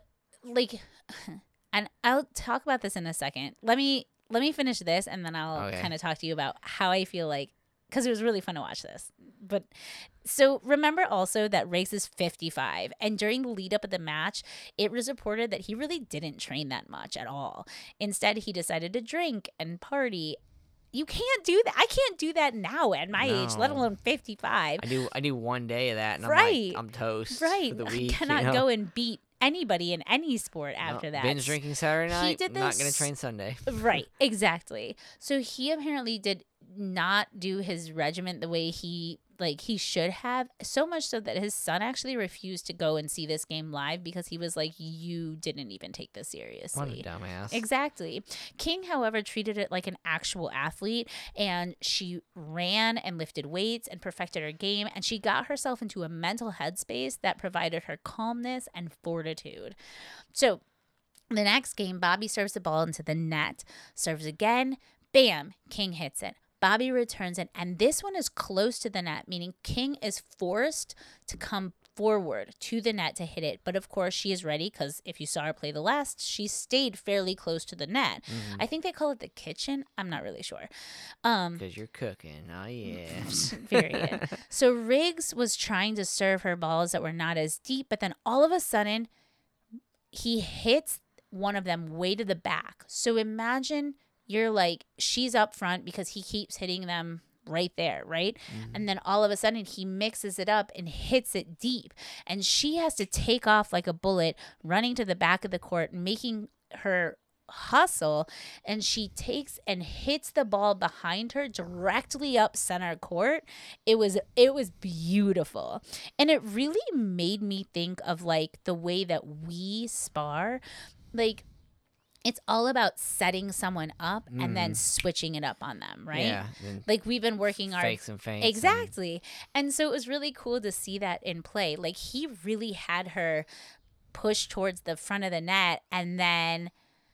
Speaker 1: and I'll talk about this in a second. Let me finish this, and then I'll kind of talk to you about how I feel like, because it was really fun to watch this. But so remember also that Riggs is 55, and during the lead up of the match, it was reported that he really didn't train that much at all. Instead, he decided to drink and party. You can't do that. I can't do that now at my age, let alone 55.
Speaker 2: I do one day of that, and I'm toast for the week.
Speaker 1: I cannot go and beat anybody in any sport after that.
Speaker 2: Binge drinking Saturday night.
Speaker 1: He did this,
Speaker 2: not going to train Sunday.
Speaker 1: Right, exactly. So he apparently did not do his regiment the way he should have, so much so that his son actually refused to go and see this game live because he was like, you didn't even take this seriously.
Speaker 2: What a dumbass.
Speaker 1: Exactly. King, however, treated it like an actual athlete, and she ran and lifted weights and perfected her game, and she got herself into a mental headspace that provided her calmness and fortitude. So the next game, Bobby serves the ball into the net, serves again, bam, King hits it. Bobby returns it, and this one is close to the net, meaning King is forced to come forward to the net to hit it. But of course, she is ready because if you saw her play the last, she stayed fairly close to the net. Mm-hmm. I think they call it the kitchen. I'm not really sure.
Speaker 2: Because you're cooking. Oh, yeah.
Speaker 1: Period. So Riggs was trying to serve her balls that were not as deep, but then all of a sudden, he hits one of them way to the back. So imagine you're like, she's up front because he keeps hitting them right there, right? Mm-hmm. And then all of a sudden he mixes it up and hits it deep. And she has to take off like a bullet, running to the back of the court, making her hustle. And she takes and hits the ball behind her directly up center court. It was beautiful. And it really made me think of like the way that we spar. Like, it's all about setting someone up and then switching it up on them, right?
Speaker 2: Yeah.
Speaker 1: Like we've been working our
Speaker 2: fakes and feints.
Speaker 1: Exactly. And so it was really cool to see that in play. Like he really had her push towards the front of the net and then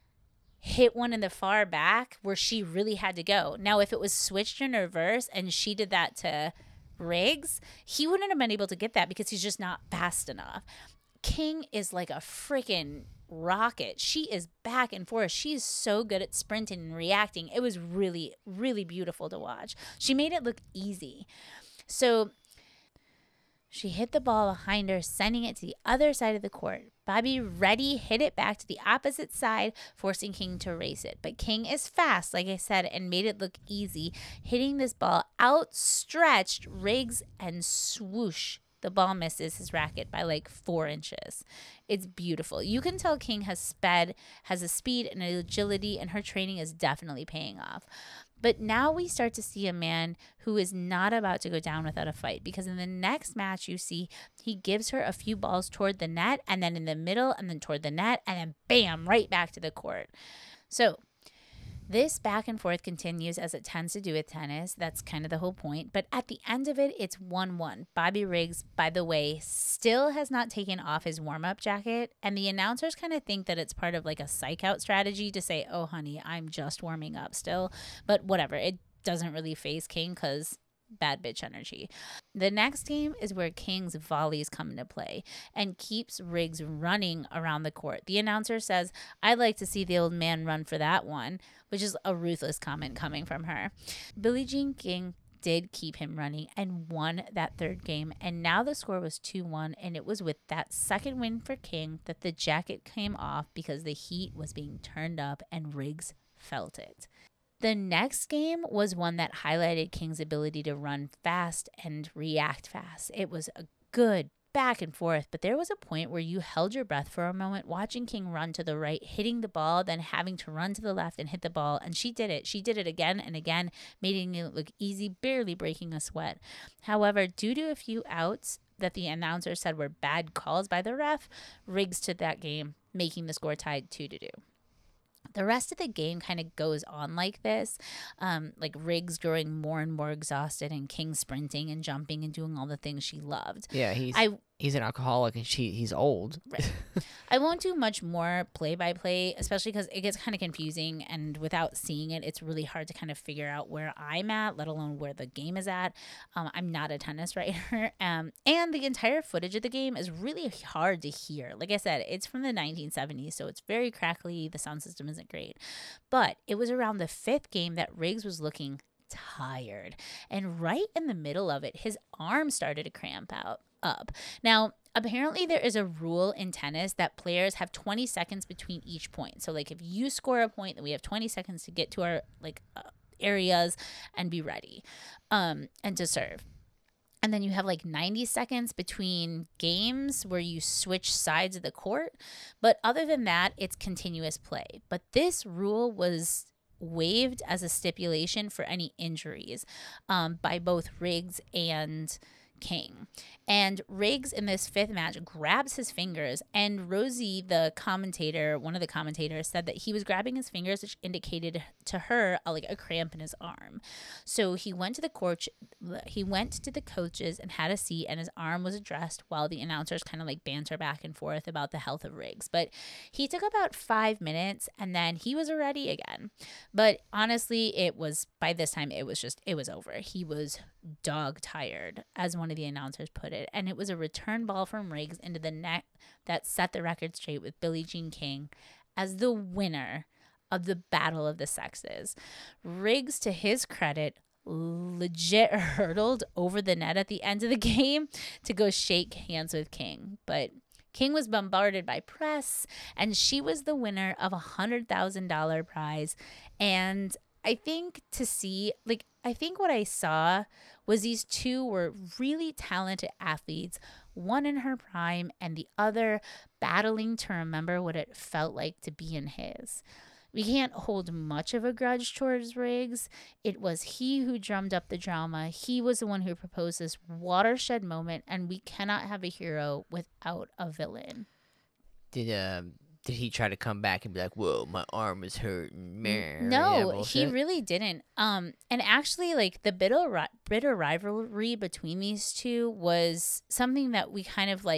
Speaker 1: hit one in the far back where she really had to go. Now, if it was switched in reverse and she did that to Riggs, he wouldn't have been able to get that because he's just not fast enough. King is like a freaking rocket. She is back and forth. She's so good at sprinting and reacting. It was really, really beautiful to watch. She made it look easy. So she hit the ball behind her, sending it to the other side of the court. Bobby Reddy hit it back to the opposite side, forcing King to race it. But King is fast, like I said, and made it look easy, hitting this ball outstretched, Riggs, and swoosh. The ball misses his racket by like 4 inches. It's beautiful. You can tell King has a speed and an agility, and her training is definitely paying off. But now we start to see a man who is not about to go down without a fight, because in the next match you see he gives her a few balls toward the net, and then in the middle, and then toward the net, and then bam, right back to the court. So this back and forth continues as it tends to do with tennis. That's kind of the whole point. But at the end of it, it's 1-1. Bobby Riggs, by the way, still has not taken off his warm-up jacket. And the announcers kind of think that it's part of like a psych out strategy to say, oh, honey, I'm just warming up still. But whatever. It doesn't really phase King because bad bitch energy. The next game is where King's volleys come into play and keeps Riggs running around the court. The announcer says, "I'd like to see the old man run for that one," which is a ruthless comment coming from her. Billie Jean King did keep him running and won that third game, and now the score was 2-1, and it was with that second win for King that the jacket came off because the heat was being turned up and Riggs felt it. The next game was one that highlighted King's ability to run fast and react fast. It was a good back and forth, but there was a point where you held your breath for a moment watching King run to the right, hitting the ball, then having to run to the left and hit the ball, and she did it. She did it again and again, making it look easy, barely breaking a sweat. However, due to a few outs that the announcer said were bad calls by the ref, Riggs took that game, making the score tied 2-2. The rest of the game kind of goes on like this, like Riggs growing more and more exhausted and King sprinting and jumping and doing all the things she loved.
Speaker 2: Yeah, he's an alcoholic and he's old.
Speaker 1: Right. I won't do much more play-by-play, especially because it gets kind of confusing, and without seeing it, it's really hard to kind of figure out where I'm at, let alone where the game is at. I'm not a tennis writer, and the entire footage of the game is really hard to hear. Like I said, it's from the 1970s, so it's very crackly. The sound system isn't great. But it was around the fifth game that Riggs was looking tired, and right in the middle of it, his arm started to cramp up. Now, apparently there is a rule in tennis that players have 20 seconds between each point. So like if you score a point, then we have 20 seconds to get to our areas and be ready and to serve. And then you have like 90 seconds between games where you switch sides of the court. But other than that, it's continuous play. But this rule was waived as a stipulation for any injuries by both Riggs and King. And Riggs in this fifth match grabs his fingers, and Rosie, the commentator, one of the commentators, said that he was grabbing his fingers, which indicated to her a cramp in his arm. So he went to the coaches and had a seat, and his arm was addressed while the announcers kind of banter back and forth about the health of Riggs. But he took about 5 minutes, and then he was ready again. But honestly, by this time it was over. He was dog tired, as one of the announcers put it, and it was a return ball from Riggs into the net that set the record straight, with Billie Jean King as the winner of the Battle of the Sexes. Riggs, to his credit, legit hurdled over the net at the end of the game to go shake hands with King, but King was bombarded by press, and she was the winner of a $100,000 prize. And I think what I saw was these two were really talented athletes, one in her prime and the other battling to remember what it felt like to be in his. We can't hold much of a grudge towards Riggs. It was he who drummed up the drama. He was the one who proposed this watershed moment, and we cannot have a hero without a villain.
Speaker 2: Did he try to come back and be like, "Whoa, my arm is hurting"?
Speaker 1: No, he really didn't. And actually, the bitter rivalry between these two was something that we kind of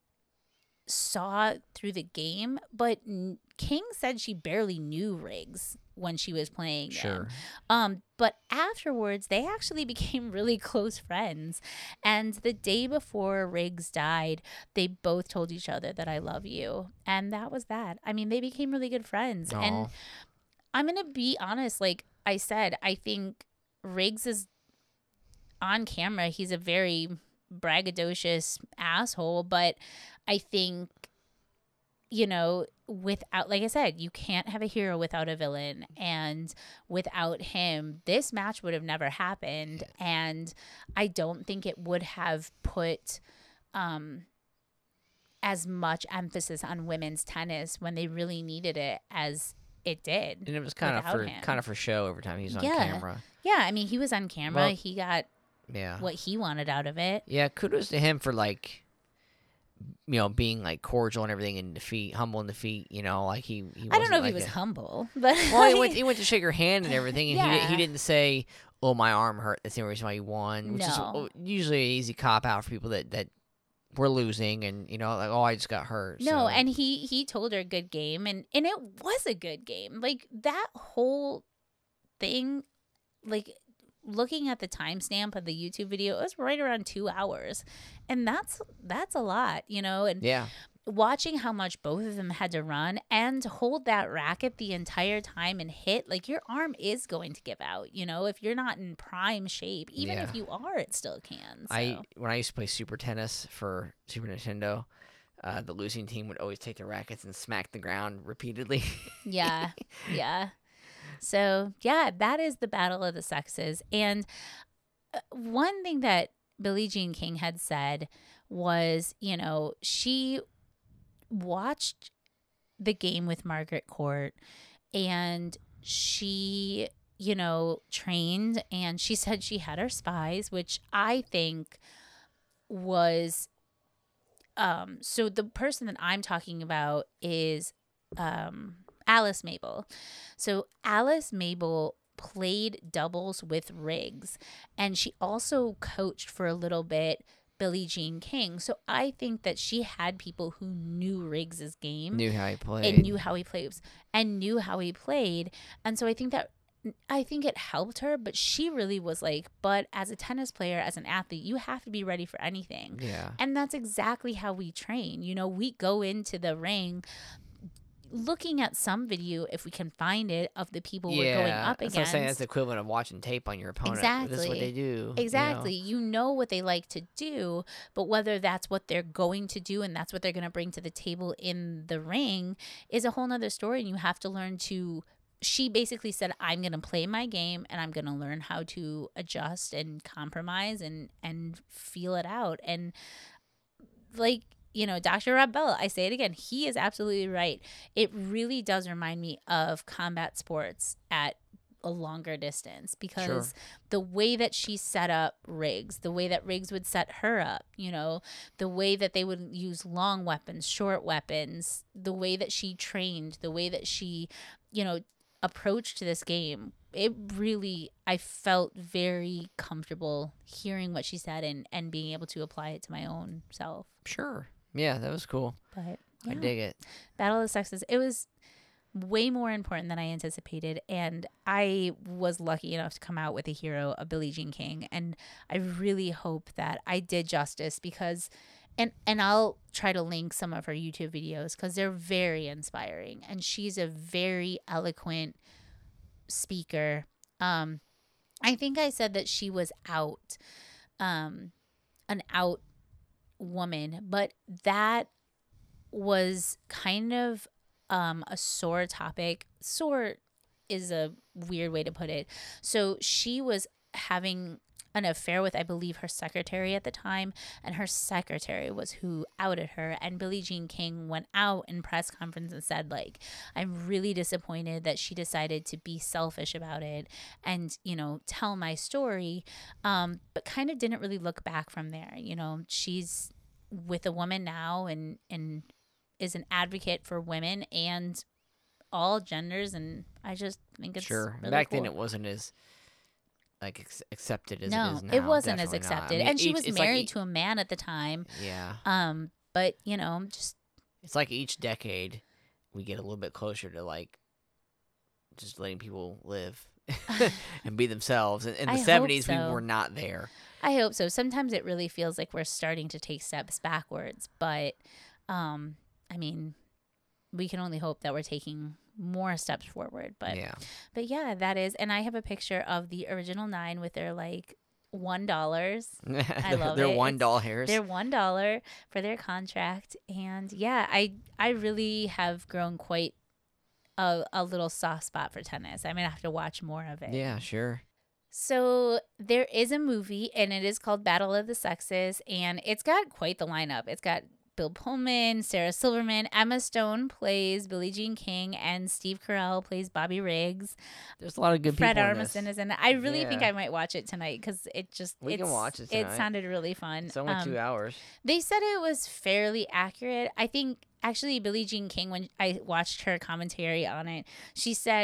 Speaker 1: saw through the game. But King said she barely knew Riggs when she was playing
Speaker 2: Sure.
Speaker 1: him. But afterwards, they actually became really close friends. And the day before Riggs died, they both told each other that I love you. And that was that. I mean, they became really good friends.
Speaker 2: Aw.
Speaker 1: And I'm going to be honest. Like I said, I think Riggs is on camera. He's a very braggadocious asshole. But I think, without, like I said, you can't have a hero without a villain, and without him, this match would have never happened. And I don't think it would have put as much emphasis on women's tennis when they really needed it as it did.
Speaker 2: And it was kind of for show every time he was on camera.
Speaker 1: Yeah, I mean, he was on camera.
Speaker 2: Well,
Speaker 1: he got what he wanted out of it.
Speaker 2: Yeah, kudos to him for being cordial and everything in defeat, humble in defeat. He
Speaker 1: I don't know if he was humble, but
Speaker 2: well, he went to shake her hand and everything, and
Speaker 1: Yeah.
Speaker 2: he didn't say, "Oh, my arm hurt. That's the only reason why you won," which
Speaker 1: No.
Speaker 2: is usually an easy cop out for people that were losing, and "Oh, I just got hurt."
Speaker 1: No,
Speaker 2: so.
Speaker 1: and he told her good game, and it was a good game. That whole thing, looking at the timestamp of the YouTube video, it was right around 2 hours. And that's a lot, you know, and
Speaker 2: Yeah.
Speaker 1: watching how much both of them had to run and hold that racket the entire time and hit, like your arm is going to give out, you know, if you're not in prime shape. Even if you are, it still can. So.
Speaker 2: When I used to play Super Tennis for Super Nintendo, the losing team would always take their rackets and smack the ground repeatedly.
Speaker 1: Yeah. Yeah. So, yeah, that is the battle of the sexes. And one thing that Billie Jean King had said was, you know, she watched the game with Margaret Court and she, you know, trained, and she said she had her spies, which I think was so the person that I'm talking about is Alice Mabel. So Alice Mabel played doubles with Riggs, and she also coached for a little bit Billie Jean King. So I think that she had people who knew Riggs's game,
Speaker 2: Knew how he played.
Speaker 1: and knew how he plays, and knew how he played. And so I think it helped her, but she really was like, but as a tennis player, as an athlete, you have to be ready for anything.
Speaker 2: Yeah.
Speaker 1: And that's exactly how we train. You know, we go into the ring looking at some video, if we can find it, of the people we're going up
Speaker 2: That's
Speaker 1: against.
Speaker 2: what I'm saying. That's the equivalent of watching tape on your opponent. This is what they do.
Speaker 1: Exactly. You know what they like to do, but whether that's what they're going to do and that's what they're going to bring to the table in the ring is a whole nother story. And you have to learn to. She basically said, I'm going to play my game and I'm going to learn how to adjust and compromise and feel it out. And like, you know, Dr. Rob Bell, I say it again, he is absolutely right. It really does remind me of combat sports at a longer distance, because the way that she set up Riggs, the way that Riggs would set her up, you know, the way that they would use long weapons, short weapons, the way that she trained, the way that she, you know, approached this game, it really, I felt very comfortable hearing what she said and being able to apply it to my own self.
Speaker 2: Sure. Yeah, that was cool.
Speaker 1: But
Speaker 2: I dig it.
Speaker 1: Battle of the Sexes, it was way more important than I anticipated, and I was lucky enough to come out with a hero of Billie Jean King, and I really hope that I did justice, because and I'll try to link some of her YouTube videos because they're very inspiring, and she's a very eloquent speaker. I think I said that she was out, an out woman, but that was kind of a sore topic. Sore is a weird way to put it. So she was having an affair with, I believe, her secretary at the time, and her secretary was who outed her. And Billie Jean King went out in press conference and said, like, I'm really disappointed that she decided to be selfish about it and, you know, tell my story, but kind of didn't really look back from there. You know, she's with a woman now and is an advocate for women and all genders, and I just think it's really
Speaker 2: Back
Speaker 1: cool.
Speaker 2: then it wasn't as like accepted as it is now.
Speaker 1: It wasn't as
Speaker 2: Definitely
Speaker 1: accepted.
Speaker 2: not. I mean,
Speaker 1: and she was
Speaker 2: it's
Speaker 1: married
Speaker 2: like,
Speaker 1: to a man at the time.
Speaker 2: Yeah.
Speaker 1: But you know, just
Speaker 2: It's like each decade we get a little bit closer to like just letting people live and be themselves. In the
Speaker 1: I hope
Speaker 2: 70s
Speaker 1: so.
Speaker 2: we were not there.
Speaker 1: I hope so. Sometimes it really feels like we're starting to take steps backwards, but I mean, we can only hope that we're taking more steps forward. But yeah, that is. And I have a picture of the original 9 with their like $1. I love
Speaker 2: They're
Speaker 1: it.
Speaker 2: $1 hairs.
Speaker 1: They're $1 for their contract. And yeah, I really have grown quite a little soft spot for tennis. I'm gonna have to watch more of it.
Speaker 2: Yeah, sure.
Speaker 1: So there is a movie, and it is called Battle of the Sexes, and it's got quite the lineup. It's got Bill Pullman, Sarah Silverman, Emma Stone plays Billie Jean King, and Steve Carell plays Bobby Riggs.
Speaker 2: There's a lot of good
Speaker 1: Fred
Speaker 2: people in
Speaker 1: Armisen
Speaker 2: this.
Speaker 1: is in it. I really think
Speaker 2: Yeah.
Speaker 1: I might watch it tonight because
Speaker 2: We can watch it tonight.
Speaker 1: It sounded really fun.
Speaker 2: It's only 2 hours.
Speaker 1: They said it was fairly accurate. I think actually Billie Jean King, when I watched her commentary on it, she said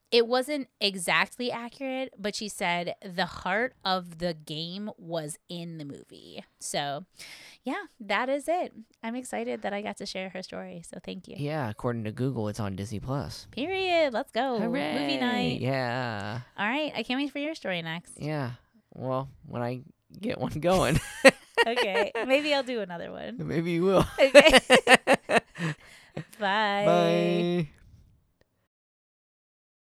Speaker 1: it wasn't exactly accurate, but she said the heart of the game was in the movie. So, yeah, that is it. I'm excited that I got to share her story. So, thank you.
Speaker 2: Yeah, according to Google, it's on Disney Plus.
Speaker 1: Period. Let's go.
Speaker 2: Hooray.
Speaker 1: Movie night.
Speaker 2: Yeah.
Speaker 1: All right. I can't wait for your story next.
Speaker 2: Yeah. Well, when I get one going,
Speaker 1: Okay. Maybe I'll do another one.
Speaker 2: maybe you will.
Speaker 1: Okay. Bye.
Speaker 2: Bye.